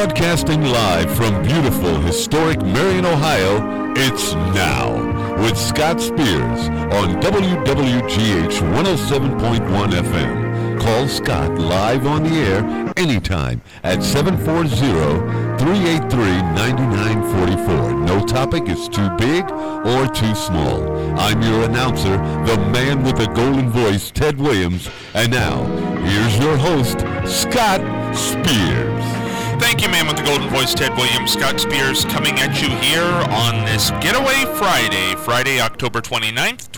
Broadcasting live from beautiful, historic Marion, Ohio, it's Now with Scott Spears on WWGH 107.1 FM. Call Scott live on the air anytime at 740-383-9944. No topic is too big or too small. I'm your announcer, the man with the golden voice, Ted Williams. And now, here's your host, Scott Spears. Thank you, man with the golden voice, Ted Williams. Scott Spears coming at you here on this Getaway Friday, October 29th,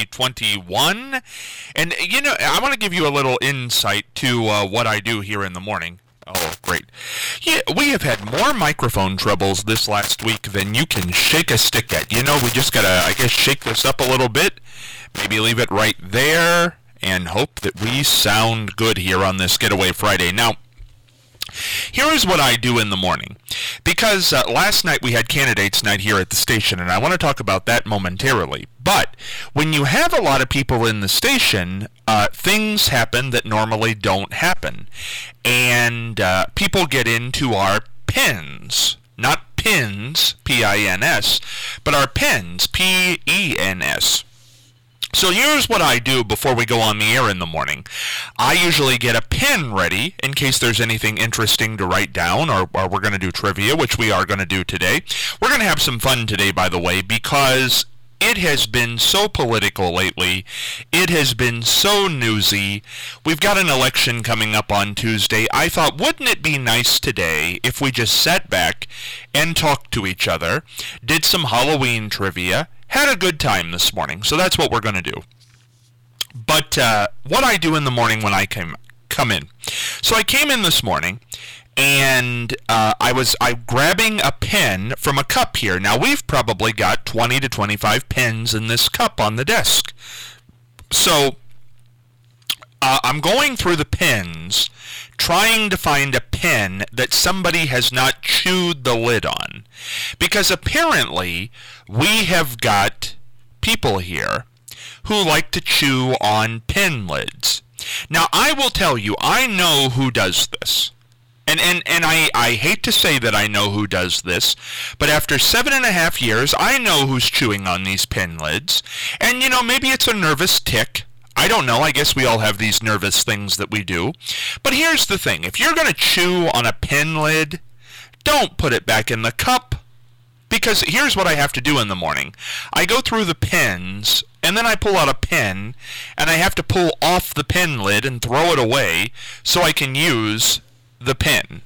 2021. And, you know, I want to give you a little insight to what I do here in the morning. Oh, great. Yeah, we have had more microphone troubles this last week than you can shake a stick at. You know, we just got to, I guess, shake this up a little bit, maybe leave it right there, and hope that we sound good here on this Getaway Friday. Now, here is what I do in the morning, because last night we had candidates night here at the station, and I want to talk about that momentarily. But when you have a lot of people in the station, things happen that normally don't happen, and people get into our pens, not pins, P-I-N-S, but our pens, P-E-N-S. So here's what I do before we go on the air in the morning. I usually get a pen ready in case there's anything interesting to write down, or we're going to do trivia, which we are going to do today. We're going to have some fun today, by the way, because it has been so political lately. It has been so newsy. We've got an election coming up on Tuesday. I thought, wouldn't it be nice today if we just sat back and talked to each other, did some Halloween trivia, had a good time this morning. So that's what we're going to do. But what I do in the morning when I come in. So I came in this morning, and I'm grabbing a pen from a cup here. Now, we've probably got 20 to 25 pens in this cup on the desk. So I'm going through the pens, trying to find a pen that somebody has not chewed the lid on. Because apparently, we have got people here who like to chew on pen lids. Now, I will tell you, I know who does this. And I hate to say that I know who does this, but after 7.5 years, I know who's chewing on these pen lids. And, you know, maybe it's a nervous tick. I don't know. I guess we all have these nervous things that we do. But here's the thing. If you're going to chew on a pen lid, don't put it back in the cup. Because here's what I have to do in the morning. I go through the pens, and then I pull out a pen, and I have to pull off the pen lid and throw it away so I can use the pen.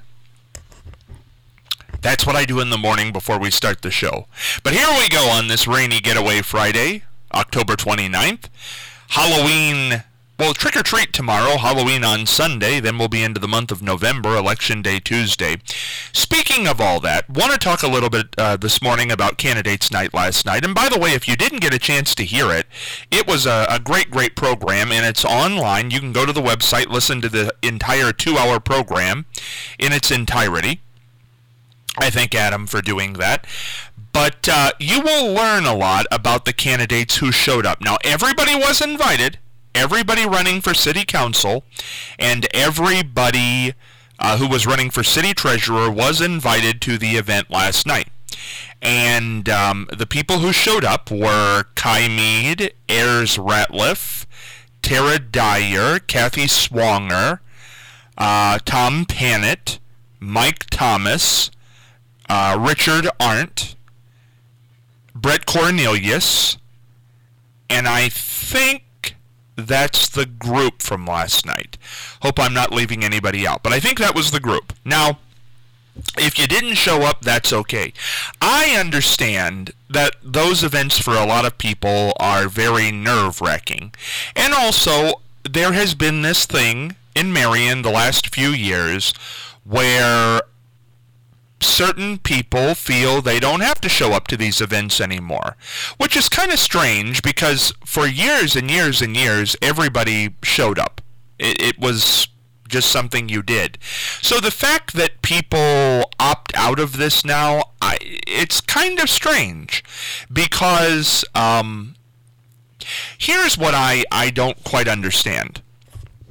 That's what I do in the morning before we start the show. But here we go on this rainy Getaway Friday, October 29th. Halloween, well, trick or treat tomorrow, Halloween on Sunday, then we'll be into the month of November, Election Day Tuesday. Speaking of all that, want to talk a little bit this morning about Candidates Night last night. And by the way, if you didn't get a chance to hear it, it was a great program, and it's online. You can go to the website, listen to the entire 2-hour program in its entirety. I thank Adam for doing that. But you will learn a lot about the candidates who showed up. Now, everybody was invited, everybody running for city council, and everybody who was running for city treasurer was invited to the event last night. And the people who showed up were Kai Mead, Ayers Ratliff, Tara Dyer, Kathy Swanger, Tom Pannett, Mike Thomas, Richard Arndt, Brett Cornelius, and I think that's the group from last night. Hope I'm not leaving anybody out, but I think that was the group. Now, if you didn't show up, that's okay. I understand that those events for a lot of people are very nerve-wracking. And also, there has been this thing in Marion the last few years where certain people feel they don't have to show up to these events anymore, which is kind of strange because for years and years and years, everybody showed up. It was just something you did. So the fact that people opt out of this now, it's kind of strange because here's what I don't quite understand.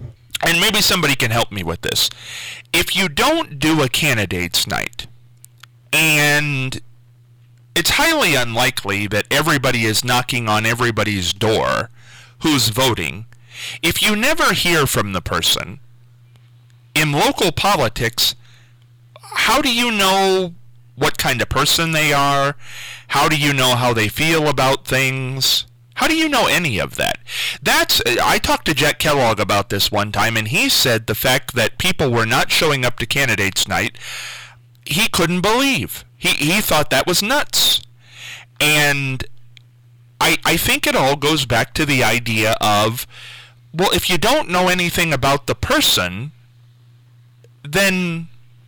and maybe somebody can help me with this. If you don't do a candidates night, and it's highly unlikely that everybody is knocking on everybody's door who's voting, if you never hear from the person, in local politics, how do you know what kind of person they are? How do you know how they feel about things? How do you know any of that? I talked to Jack Kellogg about this one time, and he said the fact that people were not showing up to candidates night, he couldn't believe. He thought that was nuts. And I think it all goes back to the idea of, well, if you don't know anything about the person, then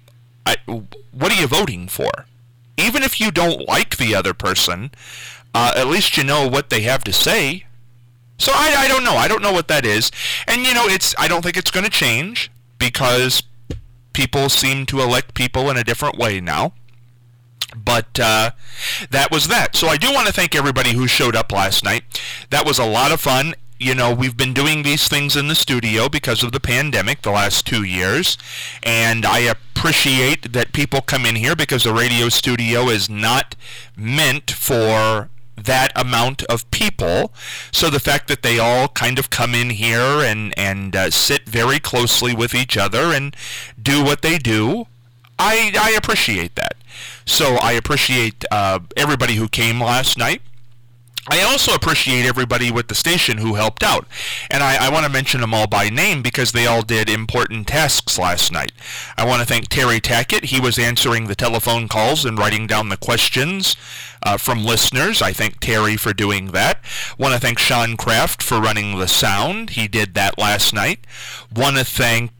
what are you voting for? Even if you don't like the other person, at least you know what they have to say. So I don't know. I don't know what that is. And, I don't think it's going to change because people seem to elect people in a different way now. But that was that. So I do want to thank everybody who showed up last night. That was a lot of fun. We've been doing these things in the studio because of the pandemic the last 2 years, and I appreciate that people come in here because the radio studio is not meant for that amount of people. So the fact that they all kind of come in here and sit very closely with each other and do what they do, I appreciate that. So I appreciate everybody who came last night. I also appreciate everybody with the station who helped out. And I want to mention them all by name because they all did important tasks last night. I want to thank Terry Tackett. He was answering the telephone calls and writing down the questions from listeners. I thank Terry for doing that. Want to thank Sean Kraft for running the sound. He did that last night. Want to thank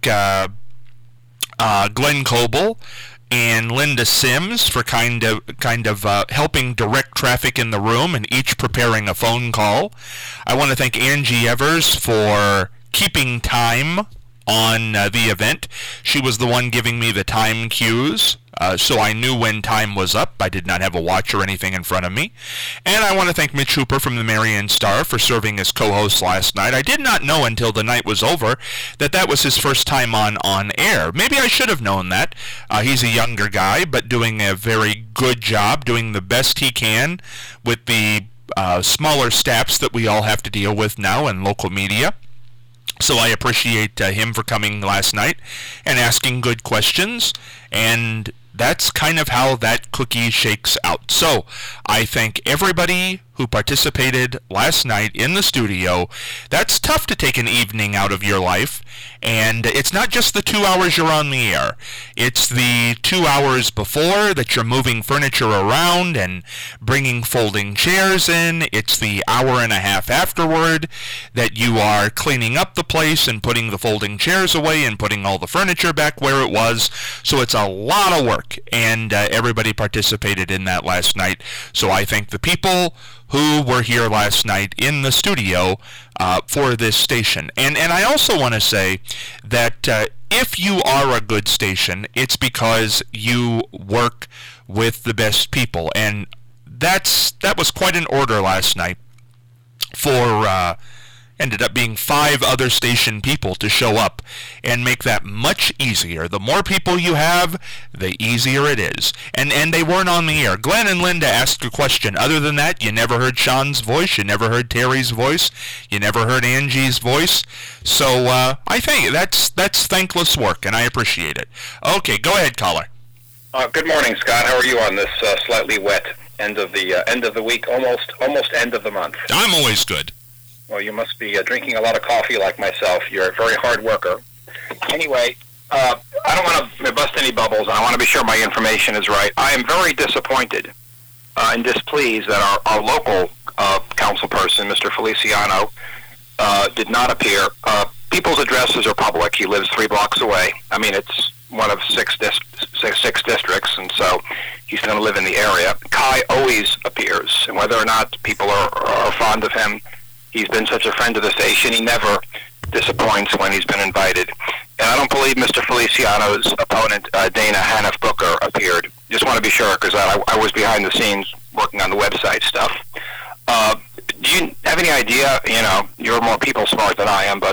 Glenn Coble and Linda Sims for kind of helping direct traffic in the room and each preparing a phone call. I want to thank Angie Evers for keeping time on the event. She was the one giving me the time cues, so I knew when time was up. I did not have a watch or anything in front of me. And I want to thank Mitch Hooper from the Marion Star for serving as co-host last night. I did not know until the night was over that was his first time on air. Maybe I should have known that. He's a younger guy, but doing a very good job, doing the best he can with the smaller staffs that we all have to deal with now in local media. So I appreciate him for coming last night and asking good questions, and that's kind of how that cookie shakes out. So I thank everybody who participated last night in the studio. That's tough to take an evening out of your life, and it's not just the 2 hours you're on the air. It's the 2 hours before that you're moving furniture around and bringing folding chairs in. It's the hour and a half afterward that you are cleaning up the place and putting the folding chairs away and putting all the furniture back where it was. So it's a lot of work, and everybody participated in that last night. So I thank the people who were here last night in the studio for this station. And I also want to say that if you are a good station, it's because you work with the best people. And that was quite an order last night for ended up being 5 other station people to show up and make that much easier. The more people you have, the easier it is. And they weren't on the air. Glenn and Linda asked a question. Other than that, you never heard Sean's voice, you never heard Terry's voice, you never heard Angie's voice. So I think that's thankless work, and I appreciate it. Okay, go ahead, caller. Good morning, Scott. How are you on this slightly wet end of the week, almost end of the month? I'm always good. Well, you must be drinking a lot of coffee like myself. You're a very hard worker. Anyway, I don't want to bust any bubbles, and I want to be sure my information is right. I am very disappointed and displeased that our local council person, Mr. Feliciano, did not appear. People's addresses are public. He lives 3 blocks away. I mean, it's one of 6 districts, and so he's going to live in the area. Kai always appears, and whether or not people are fond of him, he's been such a friend of the station. He never disappoints when he's been invited. And I don't believe Mr. Feliciano's opponent, Dana Hannaf Booker, appeared. Just want to be sure, because I was behind the scenes working on the website stuff. Do you have any idea, you're more people smart than I am, but so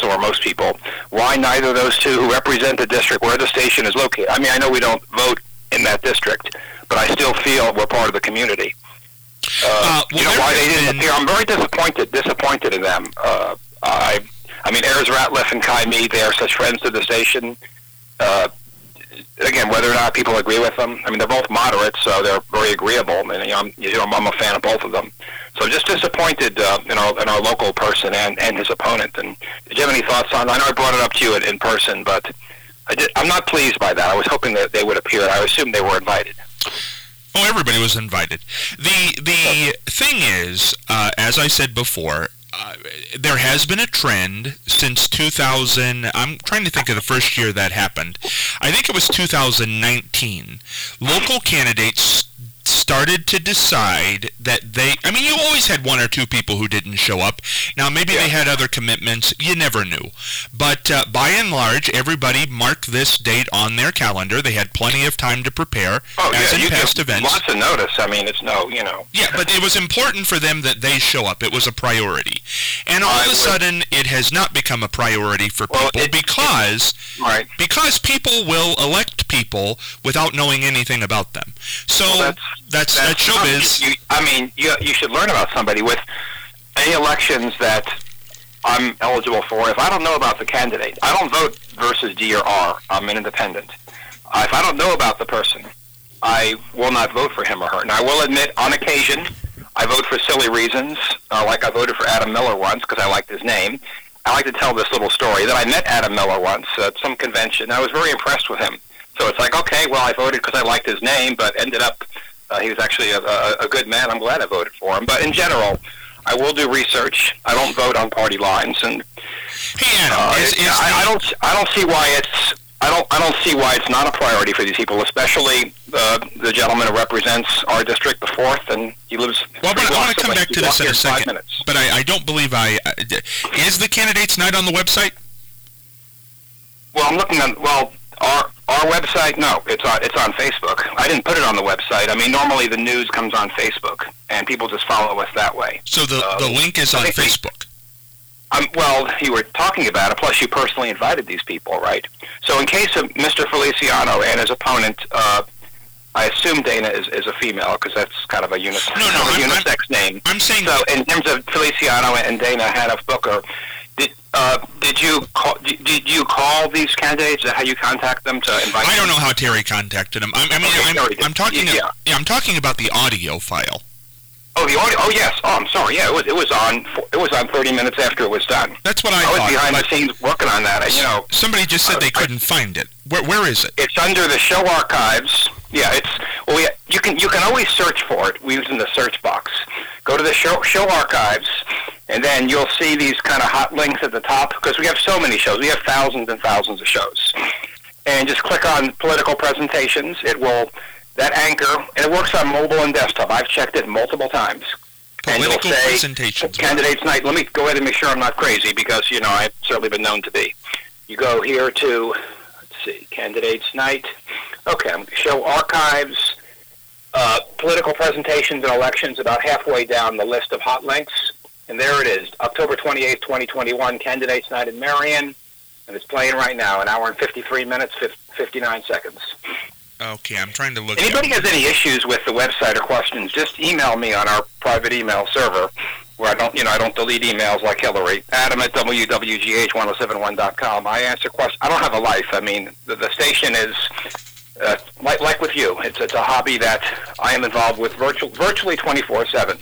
or most people, why neither of those two who represent the district where the station is located. I mean, I know we don't vote in that district, but I still feel we're part of the community. Why they didn't appear? I'm very disappointed in them. I mean, Ayers Ratliff and Kai Mead, they are such friends to the station. Again, whether or not people agree with them, I mean, they're both moderates, so they're very agreeable, and I'm a fan of both of them. So just disappointed in our local person and his opponent. And did you have any thoughts on? I know I brought it up to you in person, but I'm not pleased by that. I was hoping that they would appear. I assumed they were invited. Oh, everybody was invited. The thing is, as I said before, there has been a trend since 2000. I'm trying to think of the first year that happened. I think it was 2019. Local candidates started to decide that you always had one or two people who didn't show up. Now, maybe they had other commitments. You never knew. But by and large, everybody marked this date on their calendar. They had plenty of time to prepare, as in past events. Lots of notice. I mean, it's Yeah, but it was important for them that they show up. It was a priority. And all of a sudden, it has not become a priority for people because people will elect people without knowing anything about them. So that's showbiz. You should learn about somebody with any elections that I'm eligible for. If I don't know about the candidate, I don't vote versus D or R. I'm an independent. If I don't know about the person, I will not vote for him or her. Now, I will admit, on occasion, I vote for silly reasons, like I voted for Adam Miller once because I liked his name. I like to tell this little story that I met Adam Miller once at some convention. I was very impressed with him. So it's like, okay, well, I voted because I liked his name, but ended up he was actually a good man. I'm glad I voted for him. But in general, I will do research. I don't vote on party lines, and I don't see why it's not a priority for these people, especially the gentleman who represents our district, the 4th, and he lives. Well, but I want to come back to this in a second. But I don't believe is the candidates night on the website? Well, I'm looking on our website. No, it's on Facebook. I didn't put it on the website. I mean, normally the news comes on Facebook, and people just follow us that way. So the link is on Facebook. Well, you were talking about it, plus you personally invited these people, right? So in case of Mr. Feliciano and his opponent, I assume Dana is a female, because that's kind of a unisex name. I'm saying... So in terms of Feliciano and Dana Hanoff Booker, did you call these candidates? How you contact them to invite them? I don't know how Terry contacted them. I'm talking about the audio file. Oh, the audio. Oh, yes. Oh, I'm sorry. Yeah, it was on 30 minutes after it was done. That's what I thought. I was behind the scenes working on that. Somebody just said they couldn't find it. Where is it? It's under the show archives. Yeah, you can always search for it using the search box. Go to the show archives, and then you'll see these kind of hot links at the top, because we have so many shows. We have thousands and thousands of shows. And just click on political presentations. That anchor, and it works on mobile and desktop. I've checked it multiple times. Political presentations. Candidates night. Let me go ahead and make sure I'm not crazy, because, I've certainly been known to be. You go here to, candidates night. Okay, I'm going to show archives, political presentations and elections, about halfway down the list of hot links. And there it is, October 28th, 2021, candidates night in Marion. And it's playing right now, 1 hour and 53 minutes, 59 seconds. Okay, I'm trying to look. Anybody has any issues with the website or questions, just email me on our private email server, where I don't delete emails like Hillary. Adam at WWGH1071.com. I answer questions. I don't have a life. I mean, the station is like with you. It's a hobby that I am involved with virtually 24/7.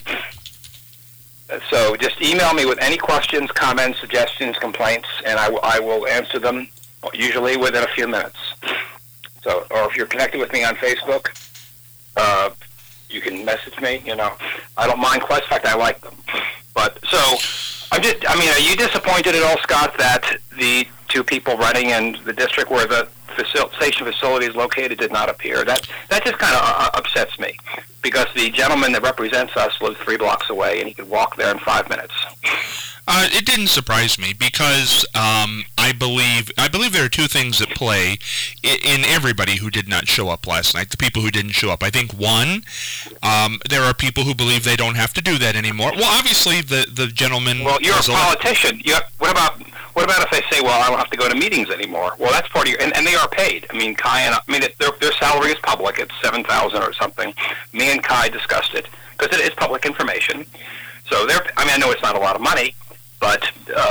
So just email me with any questions, comments, suggestions, complaints, and I will answer them usually within a few minutes. So, or if you're connected with me on Facebook, you can message me. I don't mind questions. In fact, I like them. But so, are you disappointed at all, Scott, that the two people running in the district where the station facility is located did not appear? That just kind of upsets me, because the gentleman that represents us lives 3 blocks away, and he could walk there in 5 minutes. It didn't surprise me, because I believe there are two things at play in everybody who did not show up last night, the people who didn't show up. I think, one, there are people who believe they don't have to do that anymore. Well, obviously, the gentleman... Well, you're a politician. What What about if they say, well, I don't have to go to meetings anymore? Well, that's part of your, and they are paid. I mean, Kai and their salary is public. It's $7,000 or something. Me and Kai discussed it because it is public information. So I know it's not a lot of money, but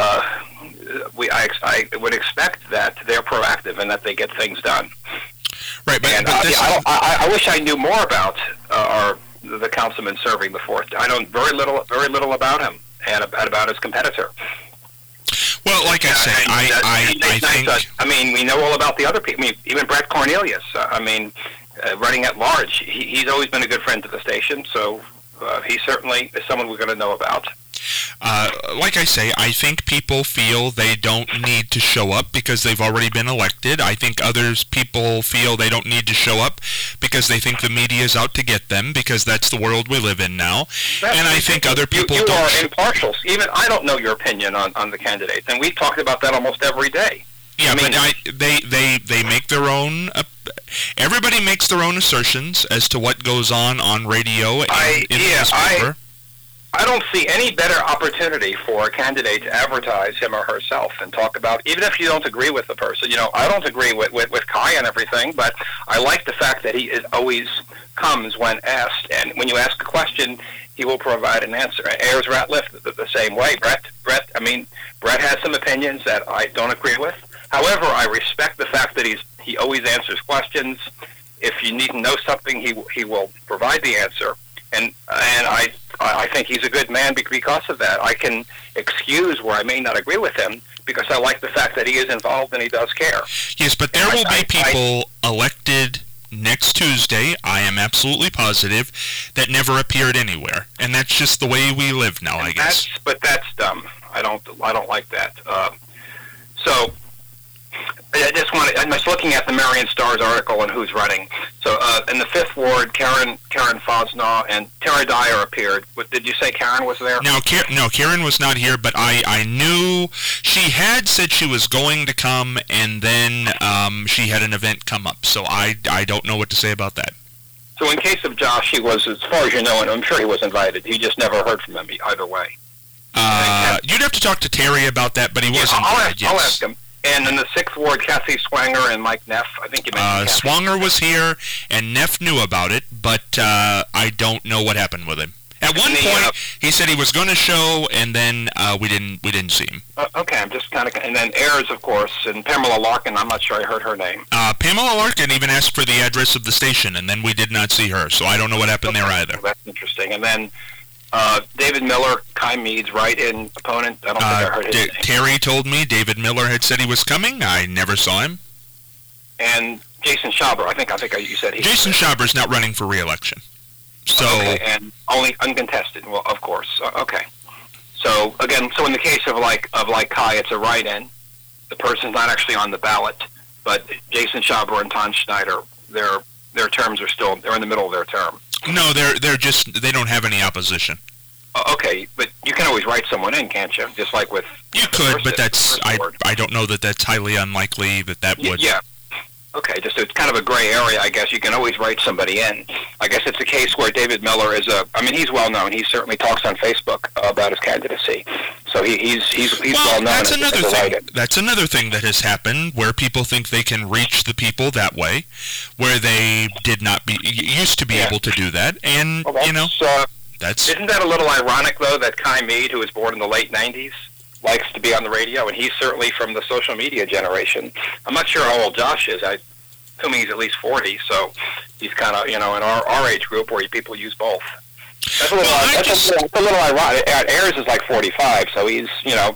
I would expect that they're proactive and that they get things done. Right, but, and I wish I knew more about the councilman serving the 4th. I know very little about him and about his competitor. Well, like I say, I think... I mean, we know all about the other people. I mean, even Brett Cornelius, running at large, he's always been a good friend to the station, so he certainly is someone we're going to know about. Like I say, I think people feel they don't need to show up because they've already been elected. I think people feel they don't need to show up because they think the media is out to get them, because that's the world we live in now. And I think other people you are impartial. Even I don't know your opinion on the candidates, and we've talked about that almost every day. Yeah, but they make their own... everybody makes their own assertions as to what goes on radio and in the newspaper. I don't see any better opportunity for a candidate to advertise him or herself and talk about, even if you don't agree with the person. I don't agree with Kai and everything, but I like the fact that he always comes when asked, and when you ask a question, he will provide an answer. Ayers Ratliff, the same way. Brett has some opinions that I don't agree with. However, I respect the fact that he always answers questions. If you need to know something, he will provide the answer. And I think he's a good man because of that. I can excuse where I may not agree with him because I like the fact that he is involved and he does care. Yes, but there will be people elected next Tuesday, I am absolutely positive, that never appeared anywhere. And that's just the way we live now, I guess. But that's dumb. I don't like that. So... I'm just looking at the Marion Star's article on who's running. So in the 5th Ward, Karen Fosnaugh and Tara Dyer appeared. Did you say Karen was there? No, Karen was not here, but I knew she had said she was going to come, and then she had an event come up. So I don't know what to say about that. So in case of Josh, he was, as far as you know, and I'm sure he was invited. He just never heard from him either way. You'd have to talk to Terry about that, but he was invited, yes. I'll ask him. And in the 6th Ward, Kathy Swanger and Mike Neff. I think you mentioned Kathy. Swanger was here, and Neff knew about it, but I don't know what happened with him. At one point, he said he was going to show, and then we didn't see him. Okay, I'm just kind of... And then Ayers, of course, and Pamela Larkin. I'm not sure I heard her name. Pamela Larkin even asked for the address of the station, and then we did not see her, so I don't know what happened there either. Well, that's interesting. And then... David Miller, Kai Mead's write-in opponent. I don't think I heard his name. Terry told me David Miller had said he was coming. I never saw him. And Jason Schaber, I think you said he. Jason Schaber's not running for re-election. So and only uncontested. Well, of course. Okay. So again, in the case of like Kai, it's a write-in. The person's not actually on the ballot, but Jason Schaber and Ton Schneider, their terms are they're in the middle of their term. No, they don't have any opposition. Okay, but you can always write someone in, can't you? Just like with... You could, but I don't know that that's highly unlikely that would... Yeah. Okay, just it's kind of a gray area, I guess. You can always write somebody in. I guess it's a case where David Miller is he's well known. He certainly talks on Facebook about his candidacy. So he's well known. That's another thing. That's another thing that has happened where people think they can reach the people that way, where they used to be able to do that, and that's. Isn't that a little ironic though that Kai Mead, who was born in the late '90s, likes to be on the radio, and he's certainly from the social media generation. I'm not sure how old Josh is. I assume he's at least 40, so he's kind of in our age group where people use both. That's a little ironic. Ayers is like 45, so he's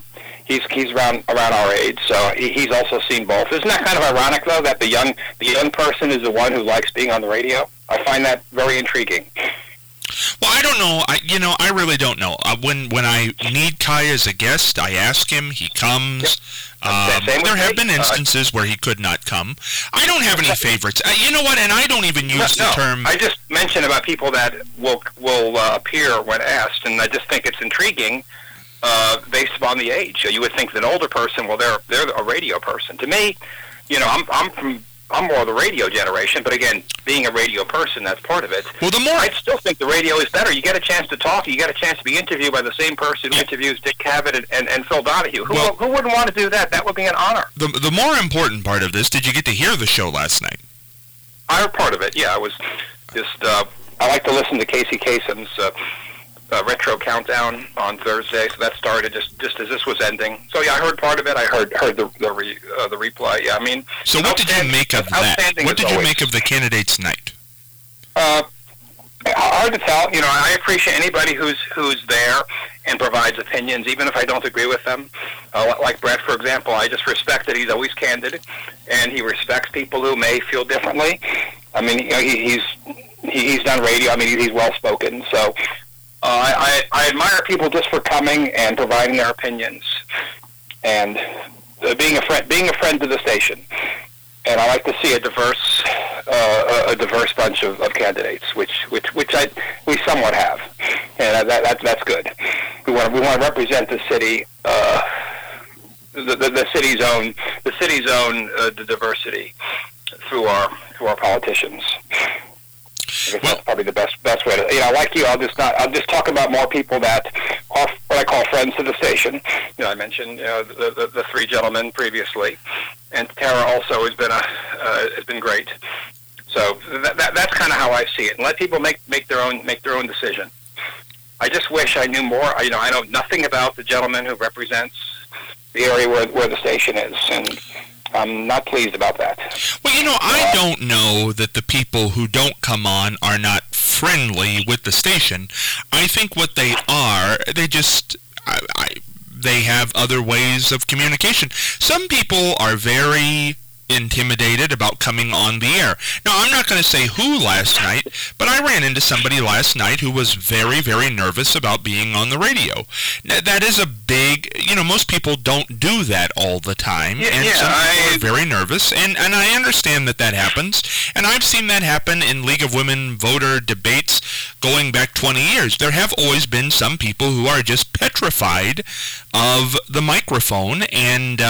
around our age, so he's also seen both. Isn't that kind of ironic though that the young person is the one who likes being on the radio? I find that very intriguing. Well, I don't know. I really don't know. When I need Kai as a guest, I ask him. He comes. There have been instances where he could not come. I don't have any favorites. You know what? And I don't even use the term. I just mentioned about people that will appear when asked, and I just think it's intriguing based upon the age. So you would think that an older person, they're a radio person. To me, I'm from I'm more of the radio generation, but again, being a radio person, that's part of it. Well, I still think the radio is better. You get a chance to talk. You get a chance to be interviewed by the same person who interviews Dick Cavett and Phil Donahue. Who wouldn't want to do that? That would be an honor. The more important part of this, did you get to hear the show last night? I heard part of it, yeah. I was just, I like to listen to Casey Kasem's retro countdown on Thursday, so that started just as this was ending. So yeah, I heard part of it. I heard the replay. Yeah, I mean. So what did you make of that? What did you make of the candidates' night? Hard to tell. You know, I appreciate anybody who's there and provides opinions, even if I don't agree with them. Like Brett, for example, I just respect that he's always candid, and he respects people who may feel differently. I mean, you know, he's done radio. I mean, he's well spoken, so. I admire people just for coming and providing their opinions, and being a friend to the station. And I like to see a diverse bunch of candidates, which we somewhat have, and that's good. We want to represent the city, the city's own diversity through our politicians. I guess that's probably the best way to, you know, like you, I'll just talk about more people that are what I call friends to the station. You know, I mentioned, you know, the three gentlemen previously, and Tara also has been great. So that's kind of how I see it, and let people make their own decision. I just wish I knew more. You know, I know nothing about the gentleman who represents the area where the station is, and I'm not pleased about that. Well, you know, I don't know that the people who don't come on are not friendly with the station. I think what they are, they have other ways of communication. Some people are very intimidated about coming on the air. Now, I'm not going to say who last night, but I ran into somebody last night who was very, very nervous about being on the radio. Now, that is a big, you know, most people don't do that all the time, and some people are very nervous, and I understand that happens, and I've seen that happen in League of Women voter debates going back 20 years. There have always been some people who are just petrified of the microphone, and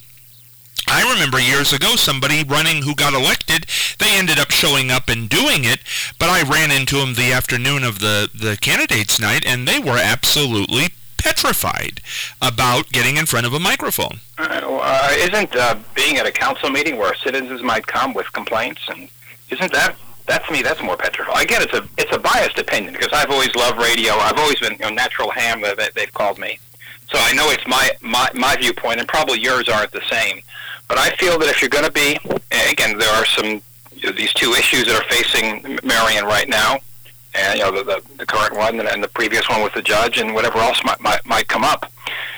I remember years ago somebody running who got elected. They ended up showing up and doing it, but I ran into them the afternoon of the candidates' night, and they were absolutely petrified about getting in front of a microphone. Isn't being at a council meeting where citizens might come with complaints, and isn't that to me that's more petrified? I get it's a biased opinion because I've always loved radio. I've always been, you know, natural ham that they've called me, so I know it's my viewpoint, and probably yours aren't the same. But I feel that if you're going to be, again, there are these two issues that are facing Marion right now, and, you know, the current one and the previous one with the judge and whatever else might come up.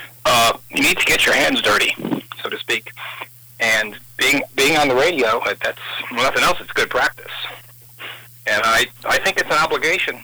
You need to get your hands dirty, so to speak. And being on the radio, that's nothing else. It's good practice, and I think it's an obligation.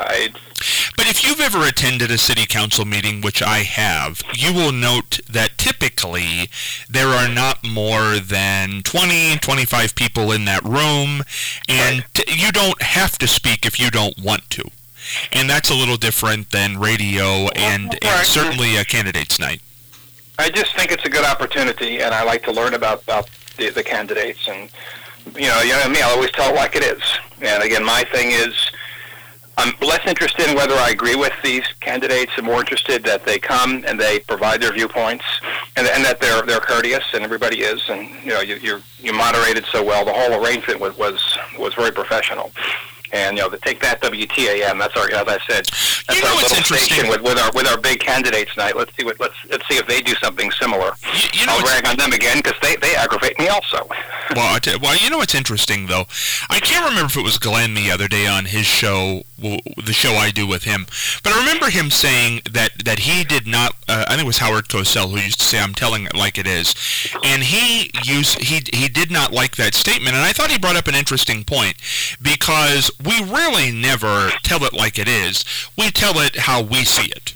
But if you've ever attended a city council meeting, which I have, you will note that typically there are not more than 20, 25 people in that room, and you don't have to speak if you don't want to. And that's a little different than radio and certainly a candidates' night. I just think it's a good opportunity, and I like to learn about the candidates. And, you know me, I'll always tell it like it is. And again, my thing is, I'm less interested in whether I agree with these candidates and more interested that they come and they provide their viewpoints and that they're courteous, and everybody is, and you know you moderated so well. The whole arrangement was very professional. And you know, to take that WTAM, that's our, as I said, that's our little station with our big candidates night. Let's see if they do something similar. I'll rag on them again because they aggravate me also. Well, you know what's interesting though? I can't remember if it was Glenn the other day on his show, the show I do with him, but I remember him saying that he did not. I think it was Howard Cosell who used to say, "I'm telling it like it is," and he did not like that statement. And I thought he brought up an interesting point because we really never tell it like it is. We tell it how we see it.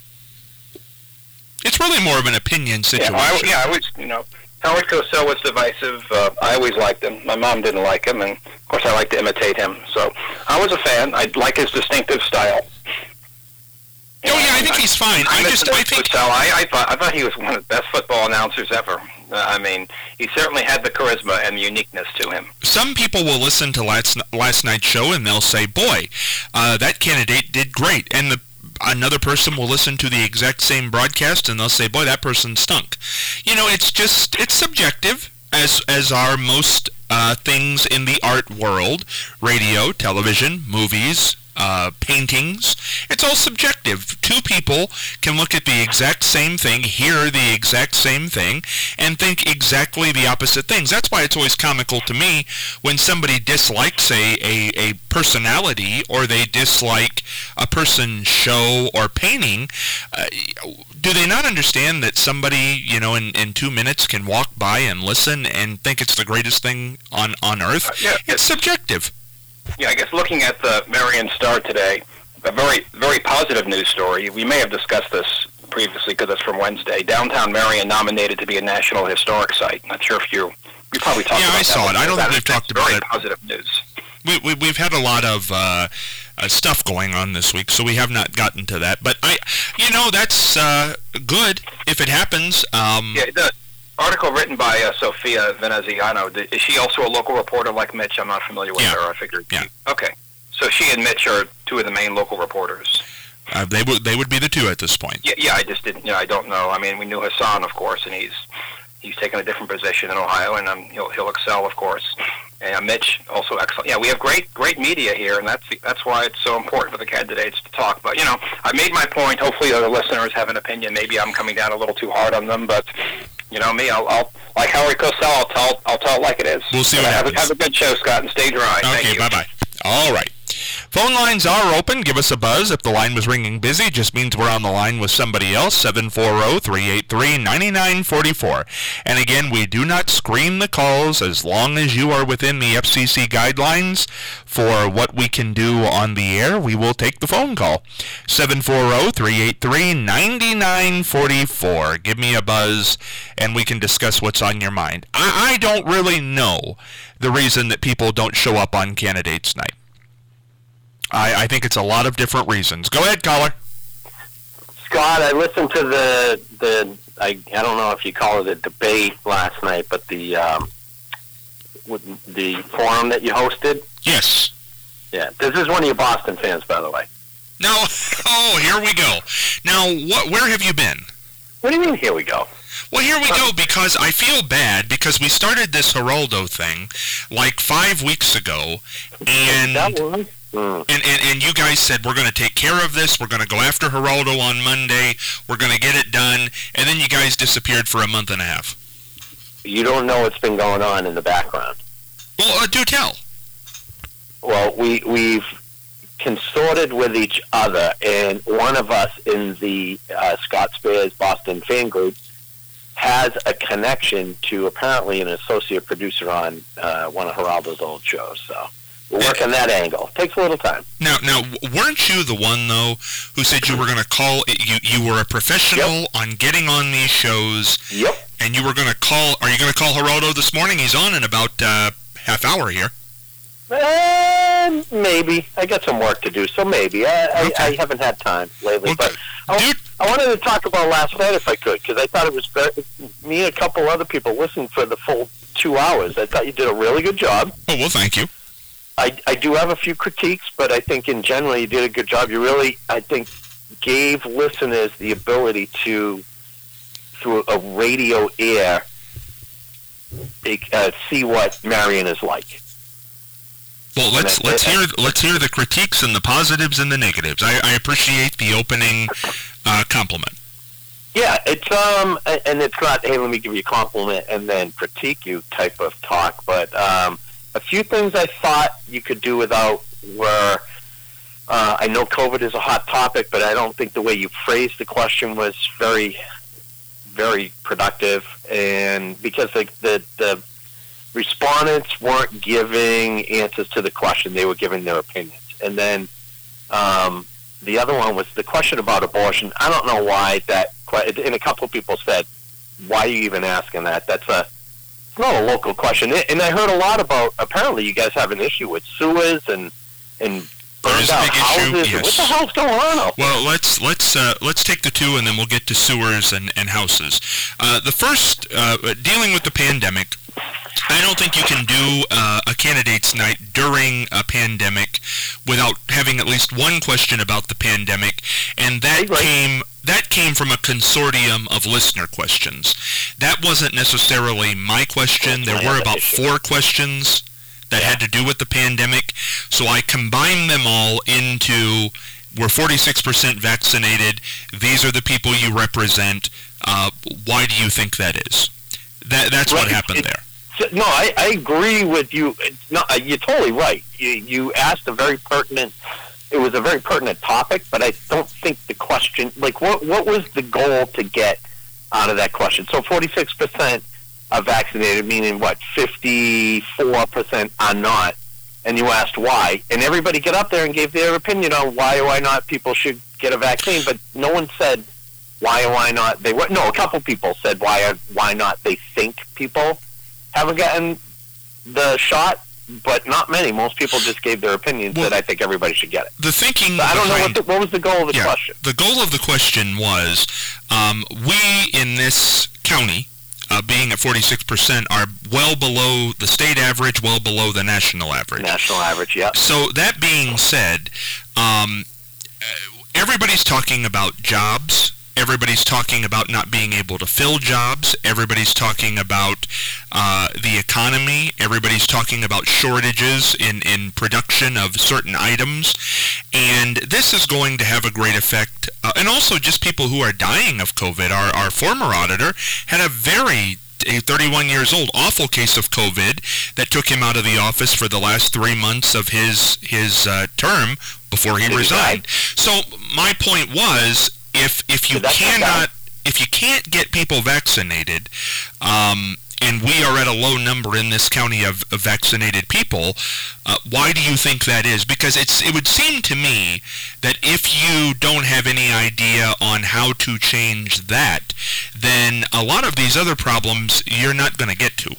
It's really more of an opinion situation. I always, you know, Howard Cosell was divisive. I always liked him. My mom didn't like him, and of course I like to imitate him. So I was a fan. I like his distinctive style. Oh yeah, I think he's fine. I thought he was one of the best football announcers ever. I mean, he certainly had the charisma and the uniqueness to him. Some people will listen to last night's show and they'll say, "Boy, that candidate did great," and another person will listen to the exact same broadcast and they'll say, "Boy, that person stunk." It's subjective, as are most things in the art world: radio, television, movies, paintings. It's all subjective. Two people can look at the exact same thing, hear the exact same thing, and think exactly the opposite things. That's why it's always comical to me when somebody dislikes a personality, or they dislike a person's show or painting. Do they not understand that somebody, in 2 minutes can walk by and listen and think it's the greatest thing on earth? It's subjective. Yeah, I guess looking at the Marion Star today, a very, very positive news story. We may have discussed this previously because it's from Wednesday. Downtown Marion nominated to be a National Historic Site. Not sure if we probably talked about that. Yeah, I saw it. I don't think we've talked about it. Very positive news. We've had a lot of stuff going on this week, so we have not gotten to that. But that's good if it happens. Yeah, the article written by Sophia Veneziano. Is she also a local reporter like Mitch? I'm not familiar with her. I figured. Yeah. Okay. So she and Mitch are two of the main local reporters. They would be the two at this point. Yeah. I just didn't. I don't know. I mean, we knew Hassan, of course, and he's taken a different position in Ohio, and he'll excel, of course. And Mitch also excellent. Yeah, we have great media here, and that's why it's so important for the candidates to talk. But I made my point. Hopefully, other listeners have an opinion. Maybe I'm coming down a little too hard on them, but me, I'll like Howard Cosell. I'll tell it like it is. We'll see what happens. Have a good show, Scott, and stay dry. Okay, Thank you. Bye-bye. All right. Phone lines are open. Give us a buzz. If the line was ringing busy, just means we're on the line with somebody else. 740-383-9944. And again, we do not screen the calls as long as you are within the FCC guidelines for what we can do on the air. We will take the phone call. 740-383-9944. Give me a buzz and we can discuss what's on your mind. I don't really know the reason that people don't show up on candidates night. I think it's a lot of different reasons. Go ahead, caller. Scott, I listened to I don't know if you call it a debate last night, but the forum that you hosted. Yes. Yeah, this is one of your Boston fans, by the way. No. Oh, here we go. Now, where have you been? What do you mean, here we go? Well, here we go, because I feel bad because we started this Geraldo thing like 5 weeks ago, and and you guys said, we're going to take care of this, we're going to go after Geraldo on Monday, we're going to get it done, and then you guys disappeared for a month and a half. You don't know what's been going on in the background. Well, do tell. Well, we've consorted with each other, and one of us in the Scott Spears Boston fan group has a connection to apparently an associate producer on one of Geraldo's old shows. So we're working that angle. Takes a little time. Now, weren't you the one, though, who said you were going to call, you were a professional on getting on these shows? Yep. And you were going to call, are you going to call Geraldo this morning? He's on in about half hour here. Maybe. I got some work to do, so maybe. I haven't had time lately. Okay. But I wanted to talk about last night if I could, because I thought it was me and a couple other people listened for the full 2 hours. I thought you did a really good job. Oh, well, thank you. I do have a few critiques, but I think in general you did a good job. You really, I think, gave listeners the ability to, through a radio air, see what Marion is like. Well, let's hear the critiques and the positives and the negatives. I appreciate the opening compliment. Yeah, it's and it's not, hey, let me give you a compliment and then critique you type of talk, but a few things I thought you could do without were, I know COVID is a hot topic, but I don't think the way you phrased the question was very, very productive, and because the respondents weren't giving answers to the question, they were giving their opinions. And then the other one was the question about abortion. I don't know why and a couple of people said, why are you even asking that? It's not a local question. And I heard a lot about, apparently you guys have an issue with sewers and is a big issue. Yes. What the hell's going on out there? Well, let's take the two, and then we'll get to sewers and houses. The first, dealing with the pandemic. I don't think you can do a candidates night during a pandemic without having at least one question about the pandemic, and that came from a consortium of listener questions. That wasn't necessarily my question. There were about 4 questions that had to do with the pandemic, so I combined them all into, we're 46% vaccinated, these are the people you represent, why do you think that is? That's what happened there. No, I agree with you. No, you're totally right. You asked it was a very pertinent topic, but I don't think the question, like, what was the goal to get out of that question? So 46% are vaccinated, meaning what, 54% are not, and you asked why, and everybody got up there and gave their opinion on why or why not people should get a vaccine, but no one said why or why not they were. No, a couple people said why not they think people haven't gotten the shot, but not many. Most people just gave their opinion, said I think everybody should get it. The thinking. So I don't know what was the goal of the question. The goal of the question was, we in this county, being at 46%, are well below the state average, well below the national average. National average, yeah. So that being said, everybody's talking about jobs. Everybody's talking about not being able to fill jobs. Everybody's talking about the economy. Everybody's talking about shortages in production of certain items. And this is going to have a great effect. And also just people who are dying of COVID. Our former auditor had a 31 years old, awful case of COVID that took him out of the office for the last 3 months of his term before he resigned. So my point was, if you can't get people vaccinated, and we are at a low number in this county of vaccinated people, why do you think that is? Because it would seem to me that if you don't have any idea on how to change that, then a lot of these other problems you're not going to get to.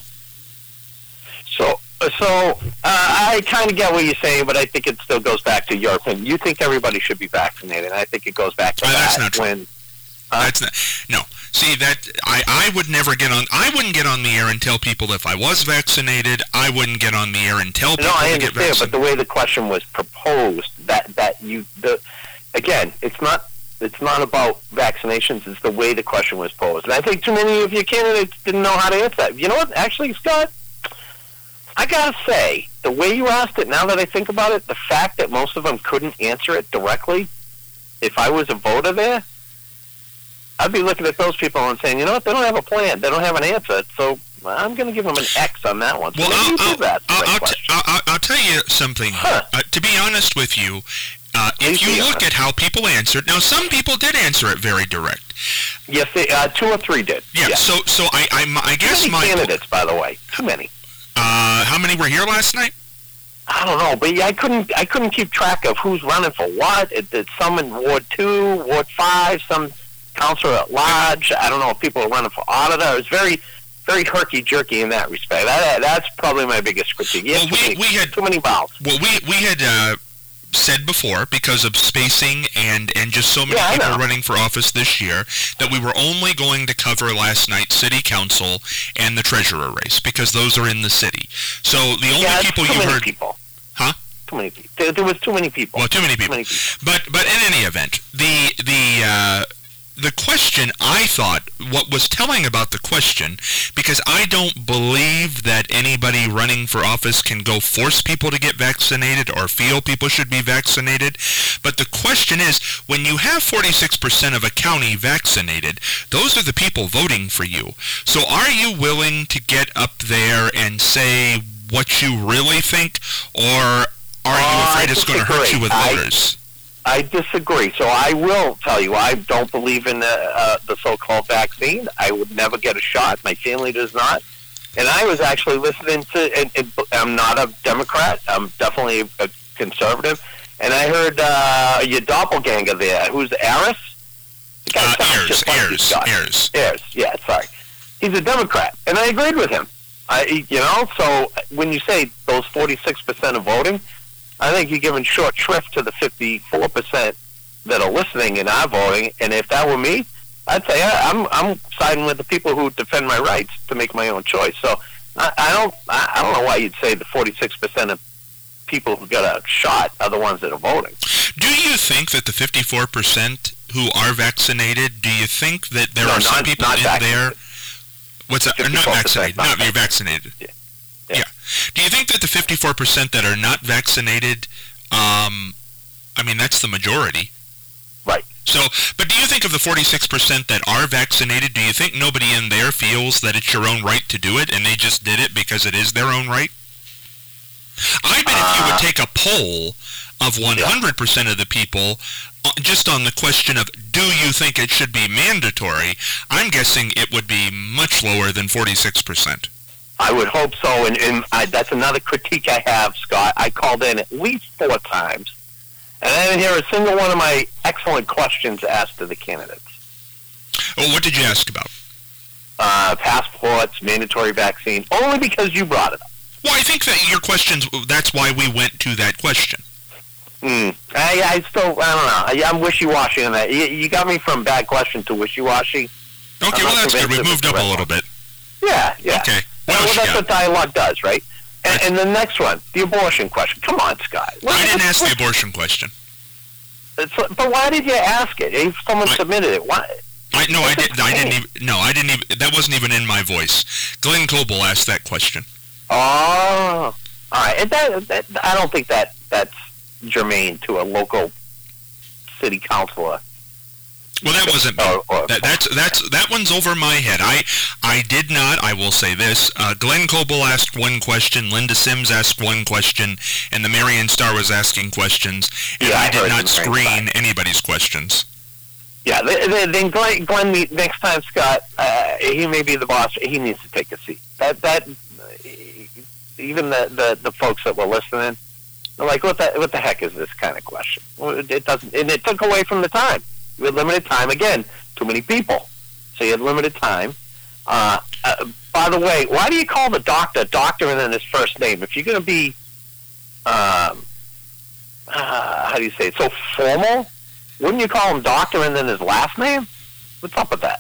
So I kind of get what you're saying, but I think it still goes back to your opinion. You think everybody should be vaccinated. I think it goes back to that's not true. That's not. No. See, that I would never get on. I wouldn't get on the air and tell people if I was vaccinated. I wouldn't get on the air and tell people to get vaccinated. But the way the question was proposed, again, it's not about vaccinations. It's the way the question was posed, and I think too many of your candidates didn't know how to answer that. You know what? Actually, Scott, I gotta say, the way you asked it, now that I think about it, the fact that most of them couldn't answer it directly, if I was a voter there, I'd be looking at those people and saying, you know what, they don't have a plan, they don't have an answer, so I'm going to give them an X on that one. So I'll tell you something. To be honest with you, if you look at how people answered, now some people did answer it very direct. Yes, 2 or 3 did. Yeah. So I guess too many candidates, by the way. Too many. How many were here last night? I don't know, but I couldn't keep track of who's running for what. It's some in Ward 2, Ward 5, some councilor at large. I don't know if people are running for auditor. It was very, very herky-jerky in that respect. That's probably my biggest critique. Yes, we had too many balls. Well, we had said before, because of spacing and just so many people running for office this year, that we were only going to cover last night's city council and the treasurer race, because those are in the city. So the only people you heard... Huh? Too many people. There was too many people. Well, too many people. But in any event, the question, I thought, what was telling about the question, because I don't believe that anybody running for office can go force people to get vaccinated or feel people should be vaccinated, but the question is, when you have 46% of a county vaccinated, those are the people voting for you. So are you willing to get up there and say what you really think, or are you afraid it's going to hurt you with voters? I disagree. So I will tell you, I don't believe in the so-called vaccine. I would never get a shot. My family does not. And I was actually listening to, and I'm not a Democrat. I'm definitely a conservative. And I heard your doppelganger there, who's Ayers? Ayers. Yeah, sorry. He's a Democrat, and I agreed with him. So when you say those 46% of voting, I think you're giving short shrift to the 54% that are listening and are voting. And if that were me, I'd say I'm siding with the people who defend my rights to make my own choice. So I don't know why you'd say the 46% of people who got a shot are the ones that are voting. Do you think that the 54% who are vaccinated, do you think that there are some people in there? What's that? Not vaccinated. Not you're vaccinated. Yeah. Do you think that the 54% that are not vaccinated, I mean, that's the majority. Right. So, but do you think of the 46% that are vaccinated, do you think nobody in there feels that it's your own right to do it and they just did it because it is their own right? I bet if you would take a poll of 100% of the people just on the question of do you think it should be mandatory, I'm guessing it would be much lower than 46%. I would hope so, and that's another critique I have, Scott. I called in at least 4 times, and I didn't hear a single one of my excellent questions asked to the candidates. Well, what did you ask about? Passports, mandatory vaccine, only because you brought it up. Well, I think that your questions, that's why we went to that question. I don't know. I'm wishy-washy on that. You got me from bad question to wishy-washy. Okay, well, that's good. We've moved up a little bit. Yeah. Okay. Well, that's what dialogue does, right? And the next one, the abortion question. Come on, Scott. I didn't ask the abortion question. But why did you ask it? If someone submitted it, why? I didn't even. That wasn't even in my voice. Glenn Coble asked that question. Oh, all right. And I don't think that's germane to a local city councilor. Well, that wasn't me. That one's over my head. I did not. I will say this: Glenn Coble asked one question, Linda Sims asked one question, and the Marion Star was asking questions, and I did not screen anybody's questions. Yeah, then Glenn, next time, Scott, he may be the boss. He needs to take a seat. That even the folks that were listening, they're like, what the heck is this kind of question? It doesn't, and it took away from the time. You had limited time. Again, too many people. So you had limited time. By the way, why do you call the doctor and then his first name? If you're going to be, how do you say it, so formal, wouldn't you call him doctor and then his last name? What's up with that?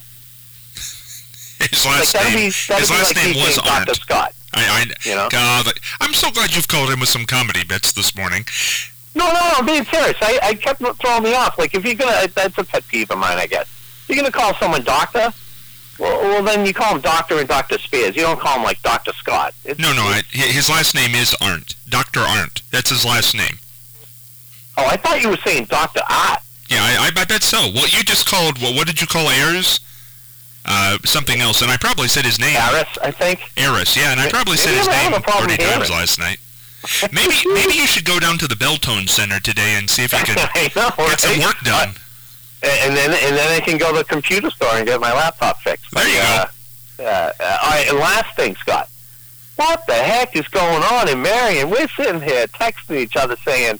His last name was Arndt. Dr. Scott. God, I'm so glad you've called him with some comedy bits this morning. No, I'm being serious. I kept throwing me off. Like, if you're going to, that's a pet peeve of mine, I guess. If you're going to call someone doctor, well, then you call him Doctor and Dr. Spears. You don't call him, like, Dr. Scott. His last name is Arndt. Dr. Arndt. That's his last name. Oh, I thought you were saying Dr. Ott. Yeah, I bet so. Well, you just called, what did you call Ayers? Something else, and I probably said his name. Aris, I think. Aris, yeah, and I probably said his name 30 times last night. Maybe you should go down to the Belltone Center today and see if you can get some work done. And then I can go to the computer store and get my laptop fixed. There you go. All right, and last thing, Scott. What the heck is going on in Marion? We're sitting here texting each other saying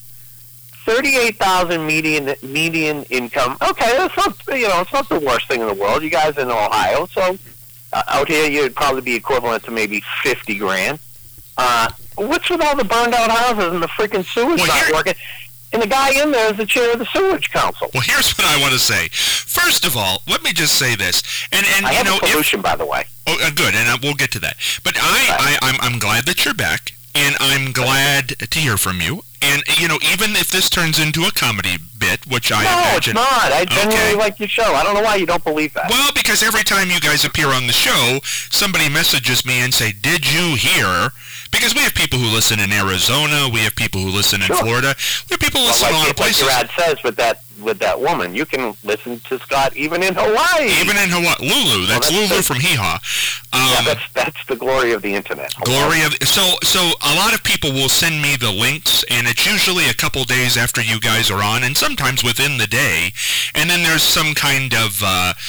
38,000 median income. Okay, that's not, it's not the worst thing in the world. You guys in Ohio, so out here you'd probably be equivalent to maybe 50 grand. What's with all the burned out houses and the freaking sewage not working? And the guy in there is the chair of the sewage council. Well, here's what I want to say. First of all, let me just say this. And I have a solution, by the way. Oh, good, and we'll get to that. But I'm glad that you're back, and I'm glad to hear from you. And, even if this turns into a comedy bit, which I imagine... No, it's not. I genuinely like your show. I don't know why you don't believe that. Well, because every time you guys appear on the show, somebody messages me and say, did you hear... Because we have people who listen in Arizona, we have people who listen in Florida, we have people who listen in a lot of places. Like your ad says with that woman, you can listen to Scott even in Hawaii. Even in Hawaii. Lulu, that's Lulu from Hee Haw. That's the glory of the internet. So a lot of people will send me the links, and it's usually a couple days after you guys are on, and sometimes within the day, and then there's some kind of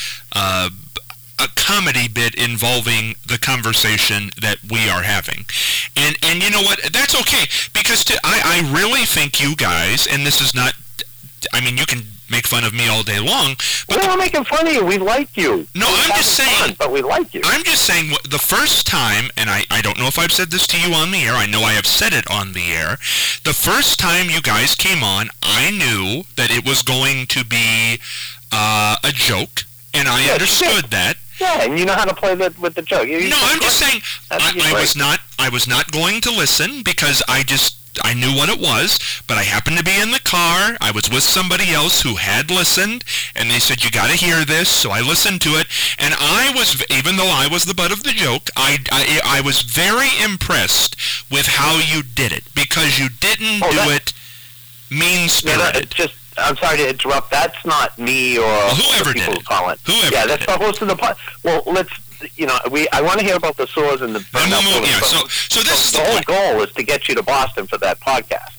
a comedy bit involving the conversation that we are having. And you know what? That's okay, because I really think you guys, and this is not, I mean, you can make fun of me all day long. But we're not making fun of you. We like you. No, I'm just saying. But we like you. I'm just saying the first time, and I don't know if I've said this to you on the air. I know I have said it on the air. The first time you guys came on, I knew that it was going to be a joke, and I understood that. Yeah, and you know how to play with the joke. I'm just saying I was not going to listen because I knew what it was, but I happened to be in the car. I was with somebody else who had listened, and they said, you got to hear this, so I listened to it, and I was, even though I was the butt of the joke, I was very impressed with how you did it, because you didn't do it mean-spirited. I'm sorry to interrupt. That's not me or whoever people did it. Call it. Whoever yeah, that's the host of the pod. Well, let's, I want to hear about the sewers and the burnout. So this is the whole goal is to get you to Boston for that podcast.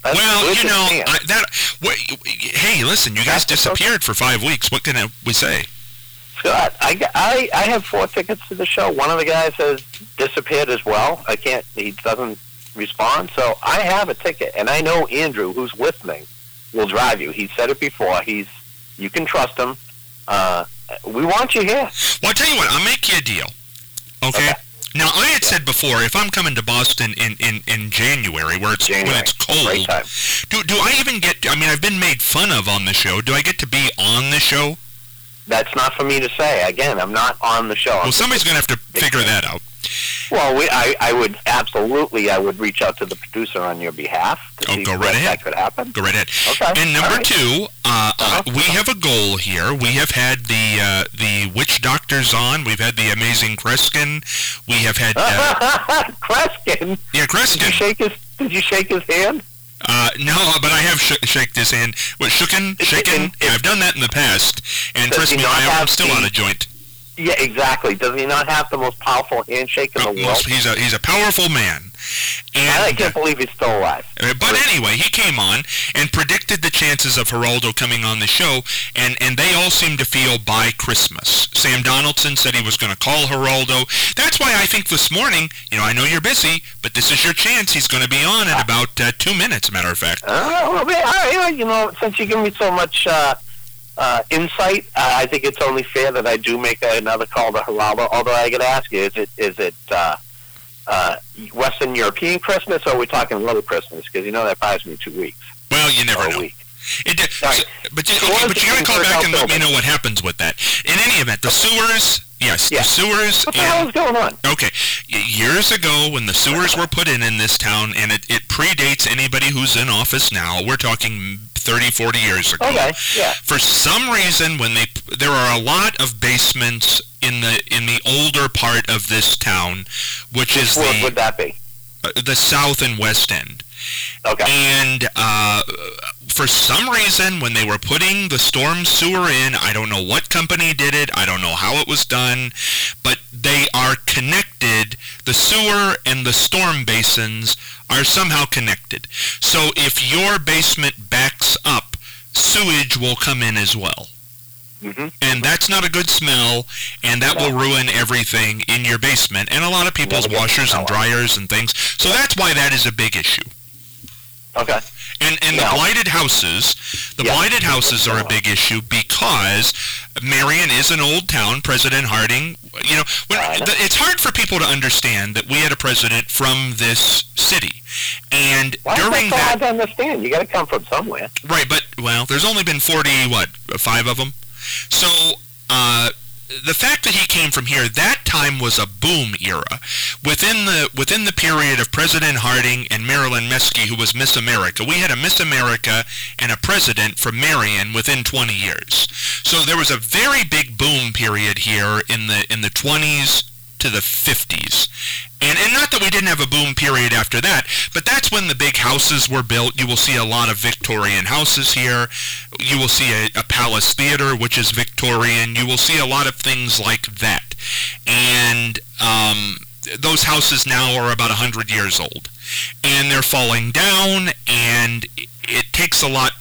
Hey, listen, you guys disappeared for 5 weeks. What can we say? Scott, I have 4 tickets to the show. One of the guys has disappeared as well. He doesn't respond. So I have a ticket, and I know Andrew, who's listening, will drive you. He said it before. You can trust him. We want you here. Well, I'll tell you what. I'll make you a deal. Okay? Now, I had said before, if I'm coming to Boston in January, when it's cold, great time. Do I even get? I mean, I've been made fun of on the show. Do I get to be on the show? That's not for me to say. Again, I'm not on the show. Well, somebody's going to have to figure that out. Well, I would absolutely. I would reach out to the producer on your behalf to see go right ahead. That could happen. Go right ahead. Okay. And number 2, we have a goal here. We have had the witch doctors on. We've had the amazing Kreskin. We have had Kreskin. Yeah, Kreskin. Did you shake his hand? No, but I have shaken his hand. What, shaken? Yeah, I've done that in the past. And trust me, I'm still on a joint. Yeah, exactly. Does he not have the most powerful handshake in the world? He's a powerful man. And I can't believe he's still alive. But anyway, he came on and predicted the chances of Geraldo coming on the show, and they all seemed to feel by Christmas. Sam Donaldson said he was going to call Geraldo. That's why I think this morning, I know you're busy, but this is your chance. He's going to be on in about 2 minutes, as a matter of fact. Since you give me so much insight, I think it's only fair that I do make another call to Geraldo. Although I got to ask you, is it Western European Christmas, or are we talking Little Christmas? Because that buys me 2 weeks. Well, you never know. But you got to call back and let me know what happens with that. In any event, the sewers, the sewers. What the hell is going on? Okay, years ago when the sewers were put in this town, and it predates anybody who's in office now. We're talking 30, 40 years ago. Okay, yeah. For some reason, when there are a lot of basements in the older part of this town, which is would that be? The south and west end. Okay. And for some reason, when they were putting the storm sewer in, I don't know what company did it, I don't know how it was done, but they are connected. The sewer and the storm basins are somehow connected. So if your basement backs up, sewage will come in as well. Mm-hmm. And that's not a good smell, and that will ruin everything in your basement, and a lot of people's washers and dryers and things. So that's why that is a big issue. Okay. And the blighted houses, blighted houses are a big issue because Marion is an old town. President Harding, it's hard for people to understand that we had a president from this city, and during that, hard to understand. You got to come from somewhere, right? But there's only been 5 of them. So the fact that he came from here, that time was a boom era. Within the period of President Harding and Marilyn Meskey, who was Miss America, we had a Miss America and a president from Marion within 20 years. So there was a very big boom period here in the 20s to the 50s. And not that we didn't have a boom period after that, but that's when the big houses were built. You will see a lot of Victorian houses here. You will see a Palace Theater, which is Victorian. You will see a lot of things like that. And those houses now are about 100 years old. And they're falling down, and it takes a lot.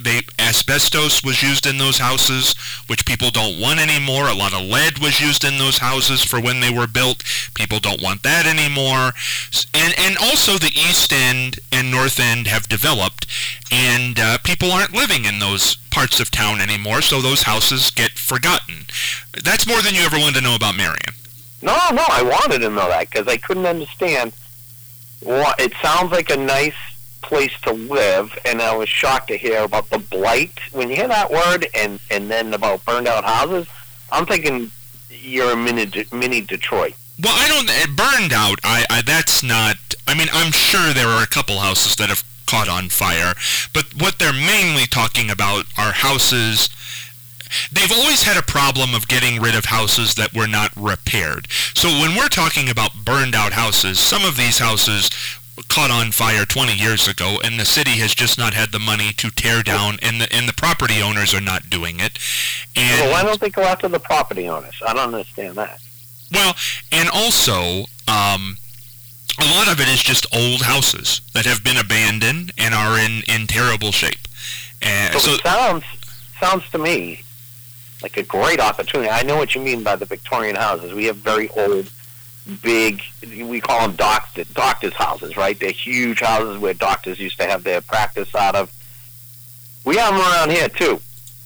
Asbestos was used in those houses, which people don't want anymore. A lot of lead was used in those houses for when they were built. People don't want that anymore. And also the East End and North End have developed, and people aren't living in those parts of town anymore, so those houses get forgotten. That's more than you ever wanted to know about Marion. No, I wanted to know that because I couldn't understand. It sounds like a nice place to live, and I was shocked to hear about the blight. When you hear that word and then about burned out houses, I'm thinking you're a mini Detroit. Well, I don't... Burned out, that's not... I mean, I'm sure there are a couple houses that have caught on fire, but what they're mainly talking about are houses... They've always had a problem of getting rid of houses that were not repaired. So when we're talking about burned out houses, some of these houses caught on fire 20 years ago, and the city has just not had the money to tear down, and the property owners are not doing it. And well, why don't they go after the property owners? I don't understand that. Well, and also, a lot of it is just old houses that have been abandoned and are in terrible shape. So it sounds to me like a great opportunity. I know what you mean by the Victorian houses. We have very old, big, we call them doctors' houses, right? They're huge houses where doctors used to have their practice out of. We have them around here, too.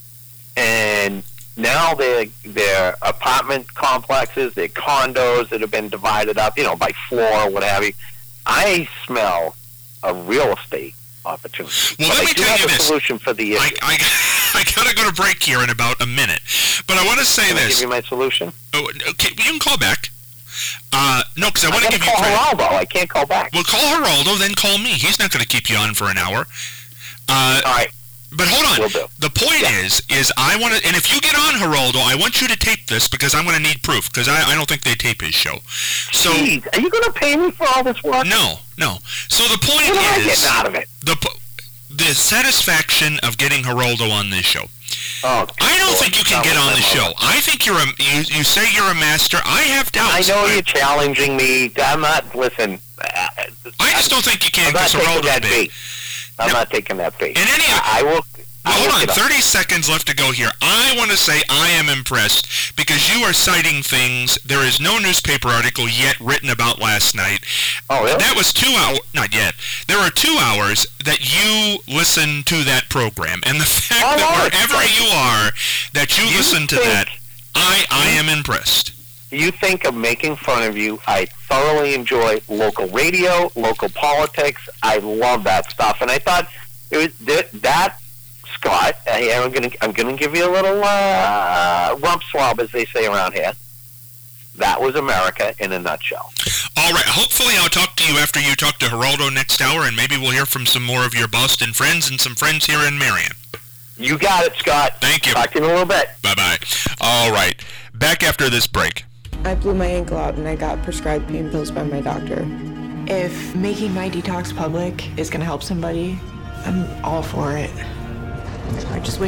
And now they're apartment complexes, they're condos that have been divided up, by floor or what have you. I smell a real estate opportunity. Well, let me tell you this. Solution for the issue. I gotta go to break here in about a minute, but I want to say Can this. I give you my solution? Oh, okay, you can call back. No, because I want to give you credit. Call Geraldo. I can't call back. Well, call Geraldo, then call me. He's not going to keep you on for an hour. All right. But hold on. Will do. The point is I want to, and if you get on Geraldo, I want you to tape this because I'm going to need proof because I don't think they tape his show. So, jeez, are you going to pay me for all this work? No. So the point is, what am I getting out of it? The satisfaction of getting Geraldo on this show. Oh, I don't think you can get on the show. I think you say you're a master. I have doubts. I know you're challenging me. I'm not. Listen. I just don't think you can because Geraldo's big. I'm not taking that bait. In any, I will. Hold on, 30 seconds left to go here. I want to say I am impressed because you are citing things there is no newspaper article yet written about last night. Oh, really? That was 2 hours. Not yet. There are 2 hours that you listen to that program. And the fact that wherever you are, that you listen to that, I am impressed. You think of making fun of you. I thoroughly enjoy local radio, local politics. I love that stuff. And I thought it was that Scott, I'm gonna give you a little rump swab, as they say around here. That was America in a nutshell. All right. Hopefully I'll talk to you after you talk to Geraldo next hour, and maybe we'll hear from some more of your Boston friends and some friends here in Marion. You got it, Scott. Thank you. Talk to you in a little bit. Bye-bye. All right. Back after this break. I blew my ankle out and I got prescribed pain pills by my doctor. If making my detox public is going to help somebody, I'm all for it. I just wish